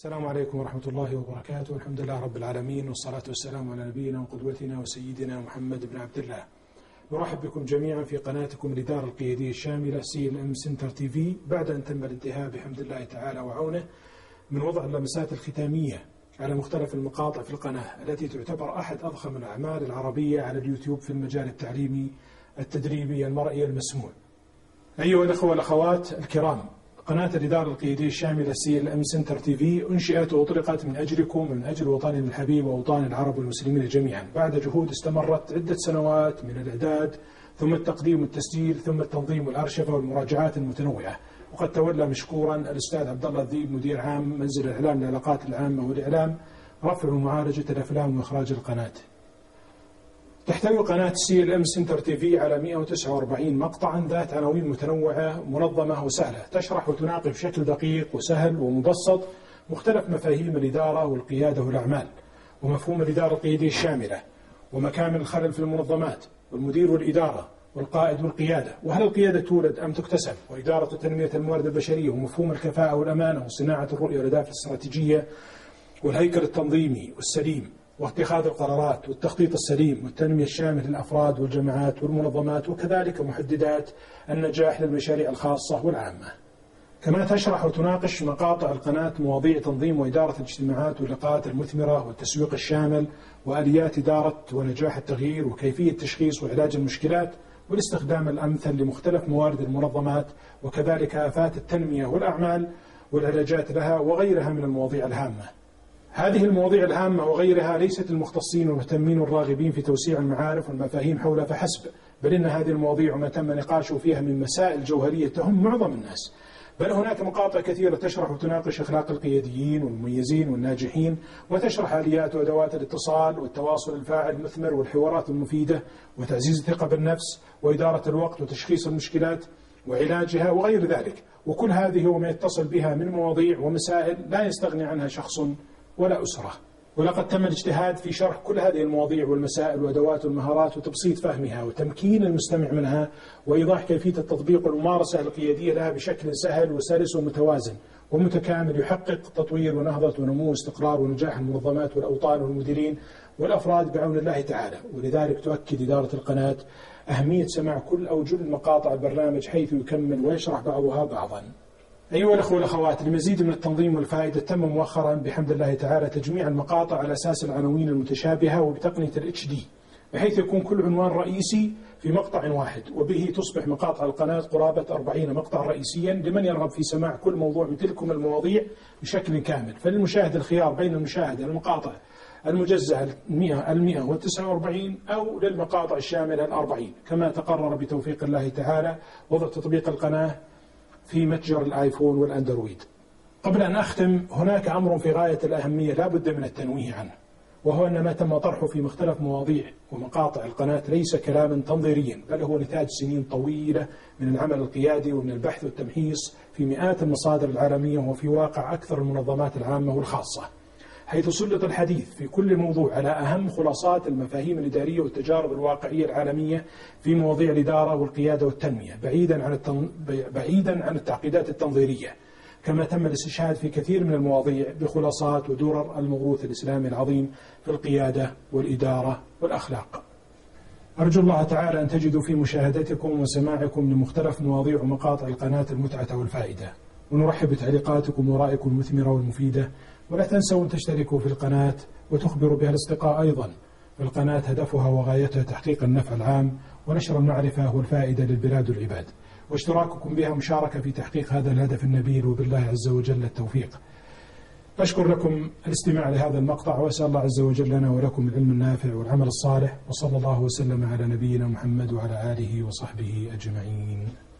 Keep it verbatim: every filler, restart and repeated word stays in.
السلام عليكم ورحمة الله وبركاته. الحمد لله رب العالمين، والصلاة والسلام على نبينا وقدوتنا وسيدنا محمد بن عبد الله. نرحب بكم جميعا في قناتكم الإدارة القيادية الشاملة سي إل إم سنتر تي في، بعد أن تم الانتهاء بحمد الله تعالى وعونه من وضع اللمسات الختامية على مختلف المقاطع في القناة التي تعتبر أحد أضخم الأعمال العربية على اليوتيوب في المجال التعليمي التدريبي المرئي المسموع. أيها الأخوة والأخوات الكرام، قناة الإدارة القيادية الشاملة سي إل إم سنتر تي في أنشئت وأطلقت من أجلكم ومن أجل وطننا الحبيب وأوطان العرب والمسلمين جميعا، بعد جهود استمرت عدة سنوات من الإعداد ثم التقديم والتسجيل ثم التنظيم والأرشفة والمراجعات المتنوعة. وقد تولى مشكورا الأستاذ عبد الله الذيب مدير عام منزل الإعلام للعلاقات العامة والإعلام رفع ومعالجة الأفلام وإخراج القناة. تحتوي قناة سي إل إم سنتر تي في على مئة وتسعة وأربعين مقطعا ذات عناوين متنوعة منظمة وسهلة، تشرح وتناقش بشكل دقيق وسهل ومبسط مختلف مفاهيم الإدارة والقيادة والأعمال، ومفهوم الإدارة القيادية الشاملة، ومكامن الخلل في المنظمات، والمدير والإدارة، والقائد والقيادة، وهل القيادة تولد أم تكتسب، وإدارة وتنمية الموارد البشرية، ومفهوم الكفاءة والأمانة، وصناعة الرؤية والأهداف الاستراتيجية، والهيكل التنظيمي والسليم، واتخاذ القرارات والتخطيط السليم، والتنمية الشاملة للأفراد والجماعات والمنظمات، وكذلك محددات النجاح للمشاريع الخاصة والعامة. كما تشرح وتناقش مقاطع القناة مواضيع تنظيم وإدارة الاجتماعات واللقاءات المثمرة والتسويق الشامل، وآليات إدارة ونجاح التغيير، وكيفية تشخيص وعلاج المشكلات، والاستخدام الأمثل لمختلف موارد المنظمات، وكذلك آفات التنمية والأعمال والعلاجات لها، وغيرها من المواضيع الهامة. هذه المواضيع الهامة وغيرها ليست المختصين والمهتمين والراغبين في توسيع المعارف والمفاهيم حولها فحسب، بل إن هذه المواضيع وما تم نقاشه فيها من مسائل جوهرية تهم معظم الناس، بل هناك مقاطع كثيرة تشرح وتناقش أخلاق القياديين والمميزين والناجحين، وتشرح آليات وأدوات الاتصال والتواصل الفاعل المثمر والحوارات المفيدة، وتعزيز الثقة بالنفس، وإدارة الوقت، وتشخيص المشكلات وعلاجها وغير ذلك. وكل هذه وما يتصل بها من مواضيع ومسائل لا يستغني عنها شخص ولا أسرة. ولقد تم الاجتهاد في شرح كل هذه المواضيع والمسائل وأدوات المهارات وتبسيط فهمها وتمكين المستمع منها، وإيضاح كيفية التطبيق والممارسة القيادية لها بشكل سهل وسلس ومتوازن ومتكامل، يحقق تطوير ونهضة ونمو واستقرار ونجاح المنظمات والأوطان والمديرين والأفراد بعون الله تعالى. ولذلك تؤكد إدارة القناة أهمية سماع كل أو جل مقاطع البرنامج حيث يكمل ويشرح بعضها بعضا. أيها الأخوة والأخوات، لمزيد من التنظيم والفائدة تم مؤخرا بحمد الله تعالى تجميع المقاطع على أساس العناوين المتشابهة وبتقنية الاتش دي، بحيث يكون كل عنوان رئيسي في مقطع واحد، وبه تصبح مقاطع القناة قرابة أربعين مقطع رئيسيا لمن يرغب في سماع كل موضوع من تلكم المواضيع بشكل كامل. فللمشاهد الخيار بين المشاهدة المقاطع المجزأة المئة المئة والتسعة وأربعين أو للمقاطع الشاملة الأربعين، كما تقرر بتوفيق الله تعالى وضع تطبيق القناة في متجر الآيفون والأندرويد. قبل أن أختم، هناك أمر في غاية الأهمية لا بد من التنويه عنه، وهو أن ما تم طرحه في مختلف مواضيع ومقاطع القناة ليس كلاما تنظيريا، بل هو نتاج سنين طويلة من العمل القيادي ومن البحث والتمحيص في مئات المصادر العالمية وفي واقع أكثر المنظمات العامة والخاصة، حيث سلط الحديث في كل موضوع على أهم خلاصات المفاهيم الإدارية والتجارب الواقعية العالمية في مواضيع الإدارة والقيادة والتنمية، بعيدا عن التن... بعيدا عن التعقيدات التنظيرية. كما تم الاستشهاد في كثير من المواضيع بخلاصات ودرر الموروث الإسلامي العظيم في القيادة والإدارة والأخلاق. أرجو الله تعالى أن تجدوا في مشاهدتكم وسماعكم لمختلف مواضيع ومقاطع القناة المتعة والفائدة، ونرحب بتعليقاتكم ورائكم المثمرة والمفيدة. ولا تنسوا أن تشتركوا في القناة وتخبروا بها الأصدقاء أيضا. القناة هدفها وغايتها تحقيق النفع العام ونشر المعرفة والفائدة للبلاد والعباد، واشتراككم بها مشاركة في تحقيق هذا الهدف النبيل، وبالله عز وجل التوفيق. أشكر لكم الاستماع لهذا المقطع، وأسأل الله عز وجل لنا ولكم العلم النافع والعمل الصالح، وصلى الله وسلم على نبينا محمد وعلى آله وصحبه أجمعين.